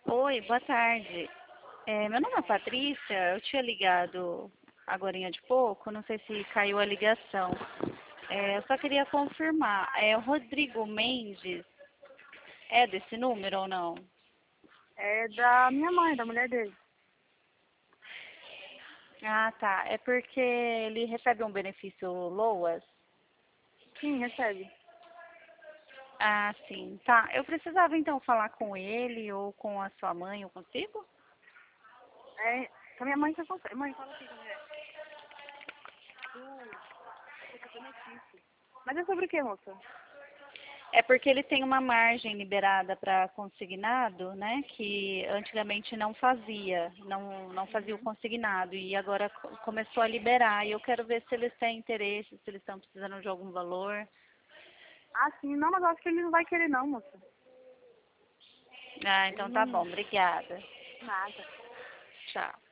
Oi, boa tarde. Meu nome é Patrícia, eu tinha ligado agorinha de pouco, não sei se caiu a ligação. Eu só queria confirmar, o Rodrigo Mendes é desse número ou não? É da minha mãe, da mulher dele. Ah, tá. É porque ele recebe um benefício LOAS? Sim, recebe. Ah, sim. Tá. Eu precisava então falar com ele ou com a sua mãe, eu consigo? É, com a minha mãe você consegue. Mãe, fala aqui com a mulher. Do benefício. Mas é sobre o que, moça? É porque ele tem uma margem liberada para consignado, né? Que antigamente não fazia, não fazia o Uhum. consignado e agora começou a liberar. E eu quero ver se eles têm interesse, se eles estão precisando de algum valor. Ah, sim. Não, mas eu acho que ele não vai querer não, moça. Ah, Ele então tá bom, não... obrigada. Nada. Tchau.